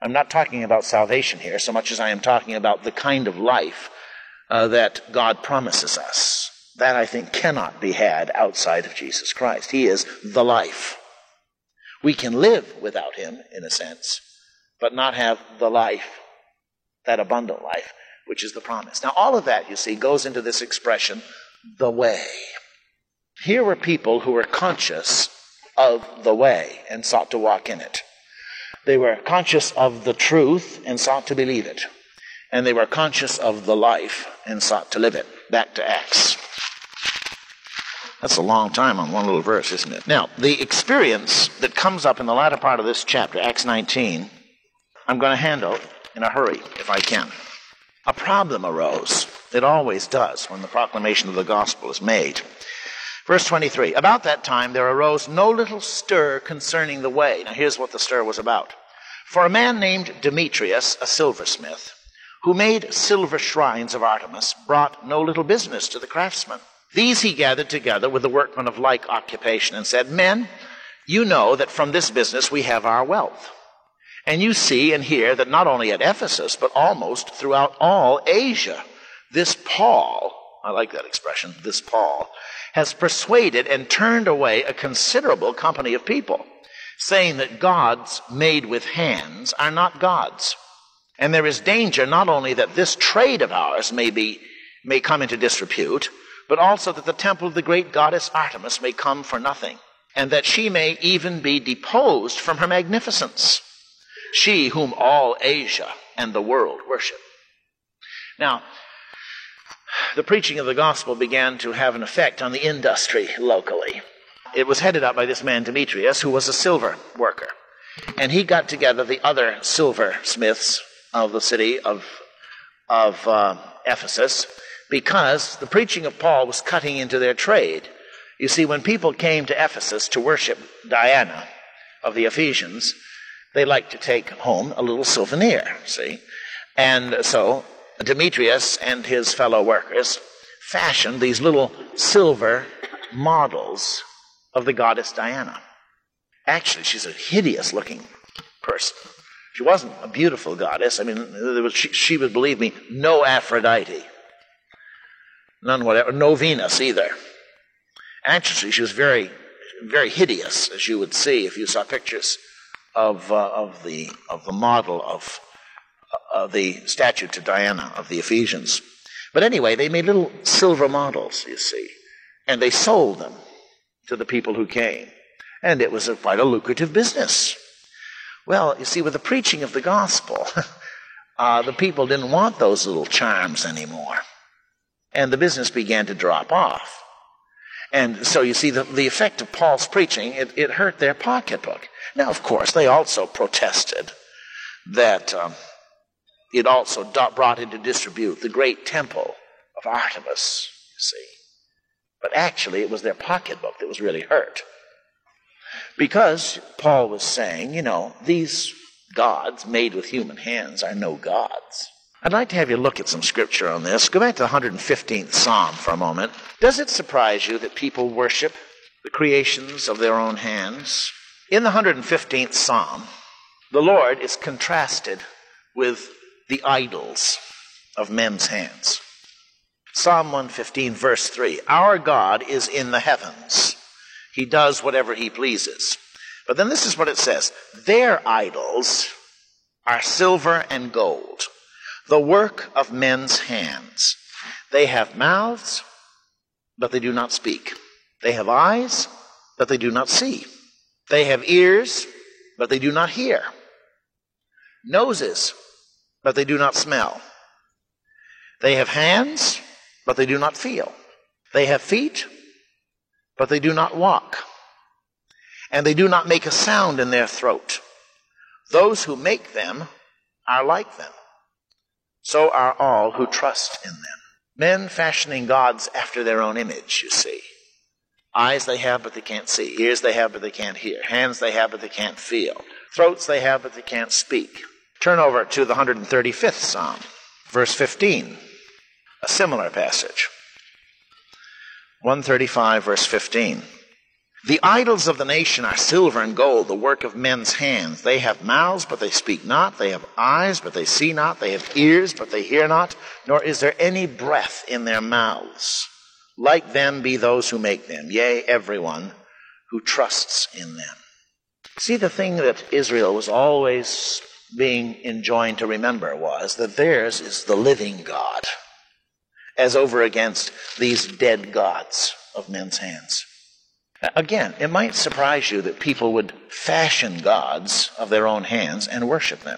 I'm not talking about salvation here so much as I am talking about the kind of life uh, that God promises us. That, I think, cannot be had outside of Jesus Christ. He is the life. We can live without him, in a sense, but not have the life, that abundant life, which is the promise. Now, all of that, you see, goes into this expression, the way. Here were people who were conscious of the way and sought to walk in it. They were conscious of the truth and sought to believe it. And they were conscious of the life and sought to live it. Back to Acts. That's a long time on one little verse, isn't it? Now, the experience that comes up in the latter part of this chapter, Acts nineteen, I'm going to handle in a hurry, if I can. A problem arose. It always does when the proclamation of the gospel is made. Verse twenty-three, about that time there arose no little stir concerning the way. Now here's what the stir was about. For a man named Demetrius, a silversmith, who made silver shrines of Artemis, brought no little business to the craftsmen. These he gathered together with the workmen of like occupation and said, Men, you know that from this business we have our wealth. And you see and hear that not only at Ephesus, but almost throughout all Asia, this Paul, I like that expression, this Paul, has persuaded and turned away a considerable company of people, saying that gods made with hands are not gods. And there is danger not only that this trade of ours may be may come into disrepute, but also that the temple of the great goddess Artemis may come for nothing, and that she may even be deposed from her magnificence, she whom all Asia and the world worship. Now, the preaching of the gospel began to have an effect on the industry locally. It was headed up by this man Demetrius, who was a silver worker. And he got together the other silversmiths of the city of, of uh, Ephesus, because the preaching of Paul was cutting into their trade. You see, when people came to Ephesus to worship Diana of the Ephesians, they liked to take home a little souvenir, see? And so Demetrius and his fellow workers fashioned these little silver models of the goddess Diana. Actually, she's a hideous-looking person. She wasn't a beautiful goddess. I mean, there was, she, she would, believe me, no Aphrodite. None whatever, no Venus either. Actually, she was very, very hideous, as you would see if you saw pictures of uh, of the of the model of uh, the statue to Diana of the Ephesians. But anyway, they made little silver models, you see, and they sold them to the people who came, and it was a, quite a lucrative business. Well, you see, with the preaching of the gospel, uh, the people didn't want those little charms anymore. And the business began to drop off. And so you see, the, the effect of Paul's preaching, it, it hurt their pocketbook. Now, of course, they also protested that um, it also do- brought into disrepute the great temple of Artemis, you see. But actually, it was their pocketbook that was really hurt. Because Paul was saying, you know, these gods made with human hands are no gods. I'd like to have you look at some scripture on this. Go back to the one hundred fifteenth Psalm for a moment. Does it surprise you that people worship the creations of their own hands? In the one hundred fifteenth Psalm, the Lord is contrasted with the idols of men's hands. Psalm one fifteen, verse three, Our God is in the heavens. He does whatever he pleases. But then this is what it says. Their idols are silver and gold, the work of men's hands. They have mouths, but they do not speak. They have eyes, but they do not see. They have ears, but they do not hear. Noses, but they do not smell. They have hands, but they do not feel. They have feet, but they do not walk. And they do not make a sound in their throat. Those who make them are like them. So are all who trust in them. Men fashioning gods after their own image, you see. Eyes they have, but they can't see. Ears they have, but they can't hear. Hands they have, but they can't feel. Throats they have, but they can't speak. Turn over to the one hundred thirty-fifth Psalm, verse fifteen. A similar passage. one thirty-five, verse fifteen. The idols of the nation are silver and gold, the work of men's hands. They have mouths, but they speak not. They have eyes, but they see not. They have ears, but they hear not. Nor is there any breath in their mouths. Like them be those who make them, yea, everyone who trusts in them. See, the thing that Israel was always being enjoined to remember was that theirs is the living God, as over against these dead gods of men's hands. Again, it might surprise you that people would fashion gods of their own hands and worship them.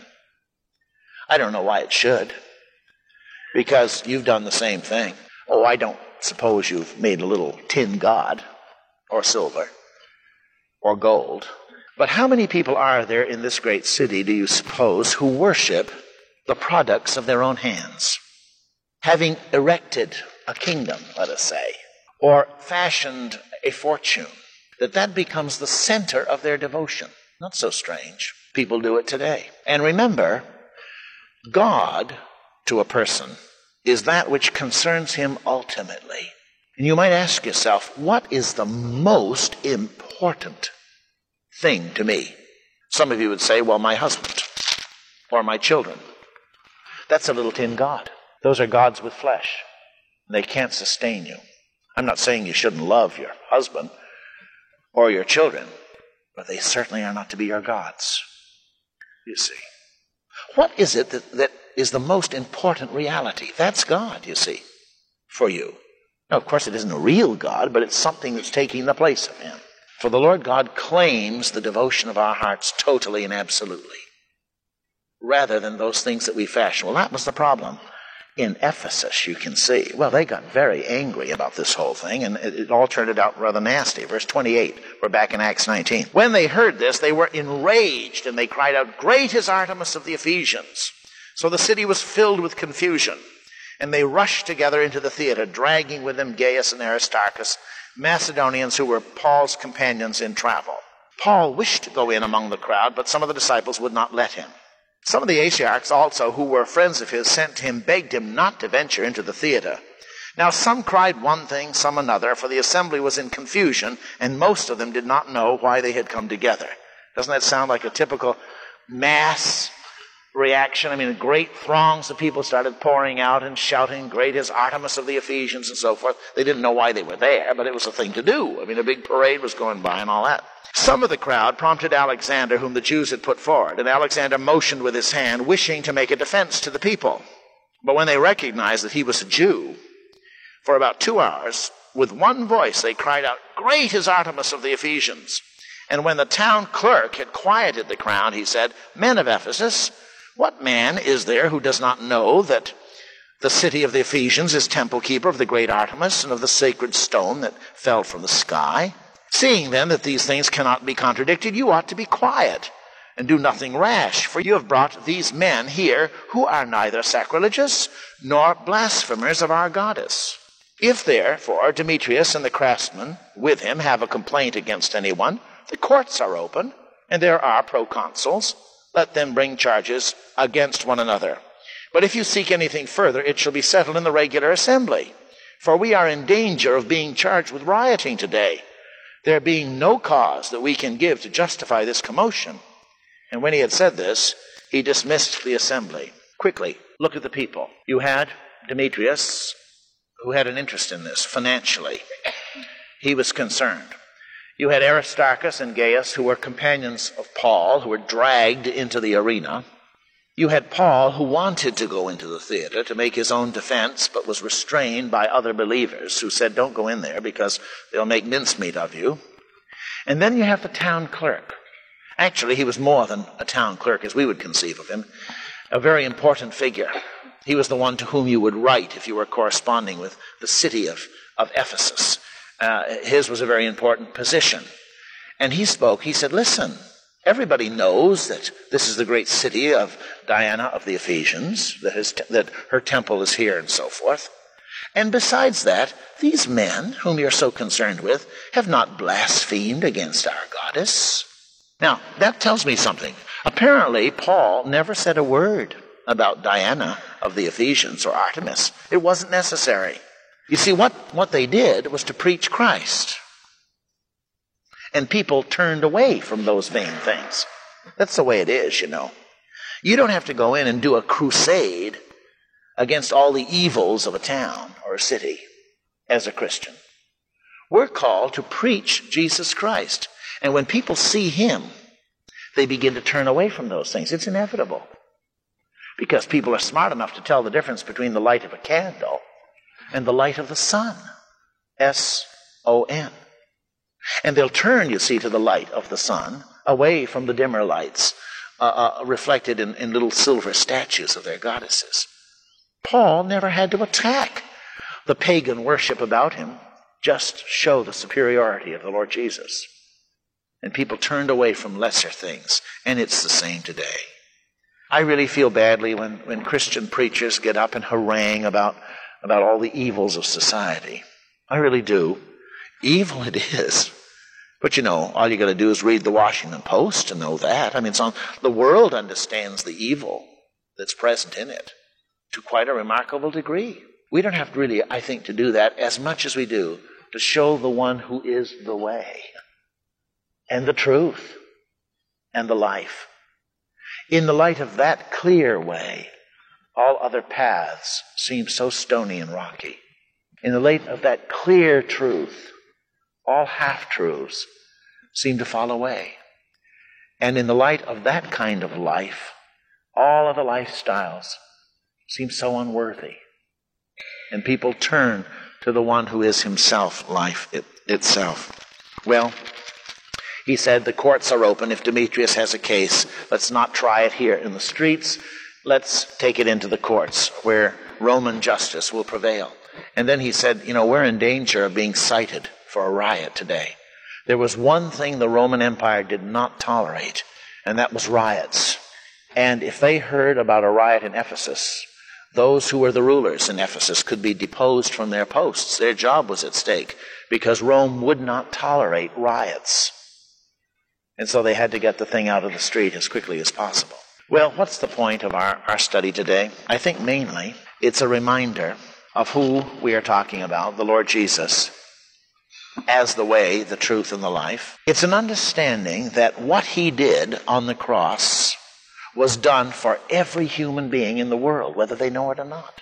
I don't know why it should, because you've done the same thing. Oh, I don't suppose you've made a little tin god, or silver, or gold. But how many people are there in this great city, do you suppose, who worship the products of their own hands? Having erected a kingdom, let us say, or fashioned a fortune, that that becomes the center of their devotion. Not so strange. People do it today. And remember, God, to a person, is that which concerns him ultimately. And you might ask yourself, what is the most important thing to me? Some of you would say, well, my husband, or my children. That's a little tin god. Those are gods with flesh. They can't sustain you. I'm not saying you shouldn't love your husband or your children, but they certainly are not to be your gods, you see. What is it that, that is the most important reality? That's God, you see, for you. Now, of course, it isn't a real God, but it's something that's taking the place of him. For the Lord God claims the devotion of our hearts totally and absolutely, rather than those things that we fashion. Well, that was the problem. In Ephesus, you can see, well, they got very angry about this whole thing, and it, it all turned out rather nasty. Verse twenty-eight, we're back in Acts nineteen. When they heard this, they were enraged, and they cried out, "Great is Artemis of the Ephesians!" So the city was filled with confusion, and they rushed together into the theater, dragging with them Gaius and Aristarchus, Macedonians who were Paul's companions in travel. Paul wished to go in among the crowd, but some of the disciples would not let him. Some of the Asiarchs also, who were friends of his, sent to him, begged him not to venture into the theater. Now some cried one thing, some another, for the assembly was in confusion, and most of them did not know why they had come together. Doesn't that sound like a typical mass reaction? I mean, great throngs of people started pouring out and shouting, "Great is Artemis of the Ephesians," and so forth. They didn't know why they were there, but it was a thing to do. I mean, a big parade was going by and all that. Some of the crowd prompted Alexander, whom the Jews had put forward, and Alexander motioned with his hand, wishing to make a defense to the people. But when they recognized that he was a Jew, for about two hours, with one voice they cried out, "Great is Artemis of the Ephesians." And when the town clerk had quieted the crowd, he said, "Men of Ephesus, what man is there who does not know that the city of the Ephesians is temple keeper of the great Artemis and of the sacred stone that fell from the sky? Seeing then that these things cannot be contradicted, you ought to be quiet and do nothing rash, for you have brought these men here who are neither sacrilegious nor blasphemers of our goddess. If therefore Demetrius and the craftsmen with him have a complaint against anyone, the courts are open, and there are proconsuls. Let them bring charges against one another. But if you seek anything further, it shall be settled in the regular assembly. For we are in danger of being charged with rioting today, there being no cause that we can give to justify this commotion." And when he had said this, he dismissed the assembly. Quickly, look at the people. You had Demetrius, who had an interest in this financially. He was concerned. You had Aristarchus and Gaius, who were companions of Paul, who were dragged into the arena. You had Paul, who wanted to go into the theater to make his own defense, but was restrained by other believers who said, "Don't go in there because they'll make mincemeat of you." And then you have the town clerk. Actually, he was more than a town clerk as we would conceive of him, a very important figure. He was the one to whom you would write if you were corresponding with the city of, of Ephesus. Uh, his was a very important position. And he spoke, he said, "Listen, everybody knows that this is the great city of Diana of the Ephesians, that, his, that her temple is here and so forth. And besides that, these men, whom you're so concerned with, have not blasphemed against our goddess." Now, that tells me something. Apparently, Paul never said a word about Diana of the Ephesians or Artemis. It wasn't necessary. You see, what, what they did was to preach Christ. And people turned away from those vain things. That's the way it is, you know. You don't have to go in and do a crusade against all the evils of a town or a city as a Christian. We're called to preach Jesus Christ. And when people see him, they begin to turn away from those things. It's inevitable. Because people are smart enough to tell the difference between the light of a candle and the light of the sun. S O N. And they'll turn, you see, to the light of the sun, away from the dimmer lights, uh, uh, reflected in, in little silver statues of their goddesses. Paul never had to attack the pagan worship about him, just show the superiority of the Lord Jesus. And people turned away from lesser things, and it's the same today. I really feel badly when, when Christian preachers get up and harangue about, about all the evils of society. I really do. Evil it is. But you know, all you got to do is read the Washington Post to know that. I mean, it's on, the world understands the evil that's present in it to quite a remarkable degree. We don't have to really, I think, to do that as much as we do to show the one who is the way and the truth and the life. In the light of that clear way, all other paths seem so stony and rocky. In the light of that clear truth, all half-truths seem to fall away. And in the light of that kind of life, all other lifestyles seem so unworthy. And people turn to the one who is himself life it, itself. Well, he said the courts are open. If Demetrius has a case, let's not try it here in the streets. Let's take it into the courts where Roman justice will prevail. And then he said, you know, we're in danger of being cited for a riot today. There was one thing the Roman Empire did not tolerate, and that was riots. And if they heard about a riot in Ephesus, those who were the rulers in Ephesus could be deposed from their posts. Their job was at stake because Rome would not tolerate riots. And so they had to get the thing out of the street as quickly as possible. Well, what's the point of our, our study today? I think mainly it's a reminder of who we are talking about, the Lord Jesus, as the way, the truth, and the life. It's an understanding that what he did on the cross was done for every human being in the world, whether they know it or not.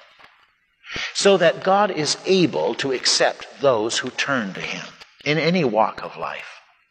So that God is able to accept those who turn to him in any walk of life.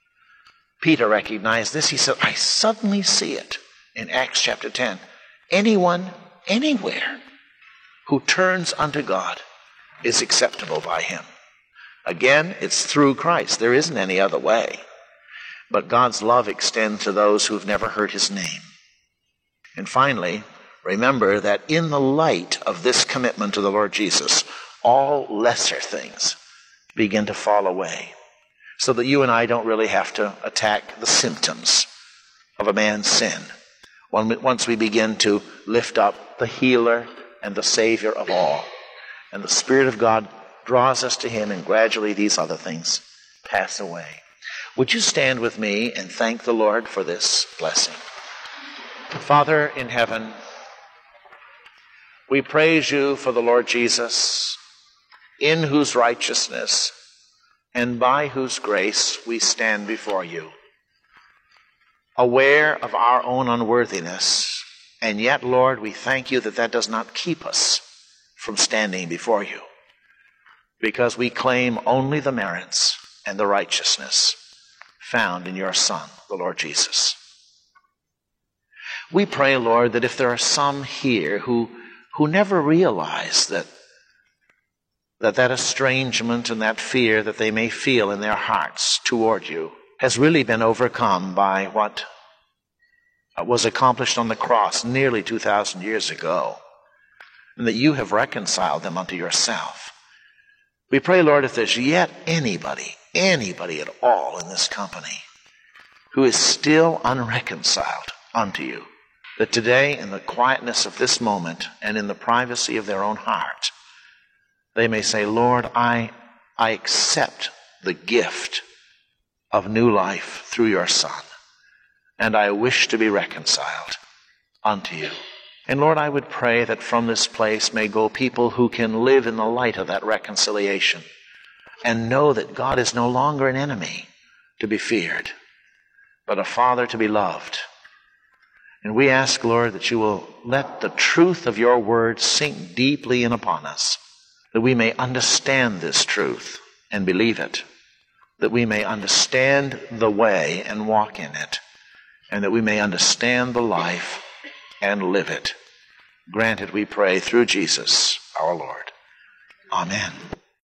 Peter recognized this. He said, I suddenly see it in Acts chapter ten. Anyone, anywhere, who turns unto God is acceptable by him. Again, it's through Christ. There isn't any other way. But God's love extends to those who've never heard his name. And finally, remember that in the light of this commitment to the Lord Jesus, all lesser things begin to fall away. So that you and I don't really have to attack the symptoms of a man's sin. Once we begin to lift up the healer and the Savior of all. And the Spirit of God draws us to him, and gradually these other things pass away. Would you stand with me and thank the Lord for this blessing? Father in heaven, we praise you for the Lord Jesus, in whose righteousness and by whose grace we stand before you, aware of our own unworthiness. And yet, Lord, we thank you that that does not keep us from standing before you, because we claim only the merits and the righteousness found in your Son, the Lord Jesus. We pray, Lord, that if there are some here who, who never realize that, that that estrangement and that fear that they may feel in their hearts toward you has really been overcome by what was accomplished on the cross nearly two thousand years ago, and that you have reconciled them unto yourself. We pray, Lord, if there's yet anybody, anybody at all in this company who is still unreconciled unto you, that today, in the quietness of this moment and in the privacy of their own heart, they may say, Lord, I, I accept the gift of new life through your Son, and I wish to be reconciled unto you. And Lord, I would pray that from this place may go people who can live in the light of that reconciliation and know that God is no longer an enemy to be feared, but a Father to be loved. And we ask, Lord, that you will let the truth of your word sink deeply in upon us, that we may understand this truth and believe it, that we may understand the way and walk in it, and that we may understand the life and live it. Grant it, we pray, through Jesus our Lord. Amen.